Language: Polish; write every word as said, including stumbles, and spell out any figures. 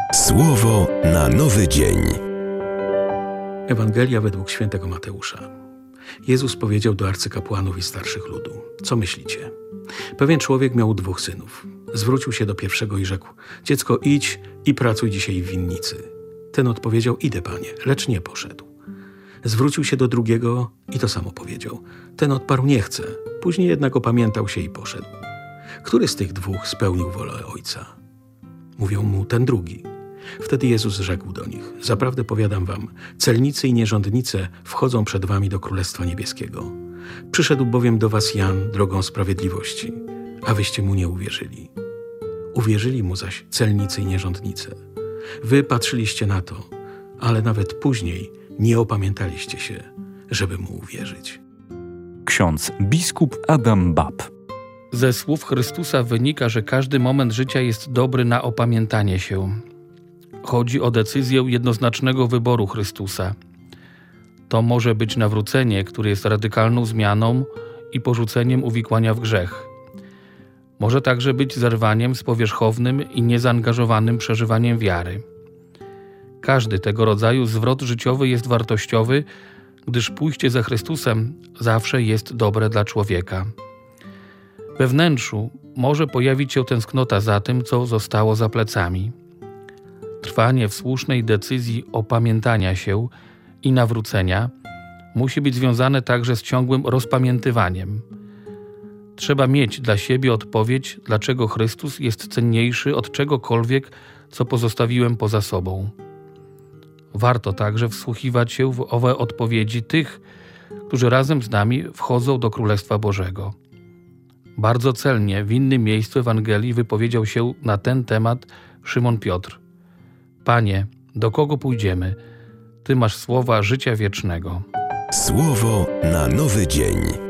Słowo na nowy dzień. Ewangelia według świętego Mateusza. Jezus powiedział do arcykapłanów i starszych ludu: co myślicie? Pewien człowiek miał dwóch synów. Zwrócił się do pierwszego i rzekł: dziecko, idź i pracuj dzisiaj w winnicy. Ten odpowiedział: idę, panie, lecz nie poszedł. Zwrócił się do drugiego i to samo powiedział. Ten odparł: nie chcę. Później jednak opamiętał się i poszedł. Który z tych dwóch spełnił wolę ojca? Mówią mu: ten drugi. Wtedy Jezus rzekł do nich: zaprawdę powiadam wam, celnicy i nierządnice wchodzą przed wami do Królestwa Niebieskiego. Przyszedł bowiem do was Jan drogą sprawiedliwości, a wyście mu nie uwierzyli. Uwierzyli mu zaś celnicy i nierządnice. Wy patrzyliście na to, ale nawet później nie opamiętaliście się, żeby mu uwierzyć. Ksiądz biskup Adam Bab. Ze słów Chrystusa wynika, że każdy moment życia jest dobry na opamiętanie się. Chodzi o decyzję jednoznacznego wyboru Chrystusa. To może być nawrócenie, które jest radykalną zmianą i porzuceniem uwikłania w grzech. Może także być zerwaniem z powierzchownym i niezaangażowanym przeżywaniem wiary. Każdy tego rodzaju zwrot życiowy jest wartościowy, gdyż pójście za Chrystusem zawsze jest dobre dla człowieka. We wnętrzu może pojawić się tęsknota za tym, co zostało za plecami. Trwanie w słusznej decyzji opamiętania się i nawrócenia musi być związane także z ciągłym rozpamiętywaniem. Trzeba mieć dla siebie odpowiedź, dlaczego Chrystus jest cenniejszy od czegokolwiek, co pozostawiłem poza sobą. Warto także wsłuchiwać się w owe odpowiedzi tych, którzy razem z nami wchodzą do Królestwa Bożego. Bardzo celnie w innym miejscu Ewangelii wypowiedział się na ten temat Szymon Piotr. Panie, do kogo pójdziemy? Ty masz słowa życia wiecznego. Słowo na nowy dzień.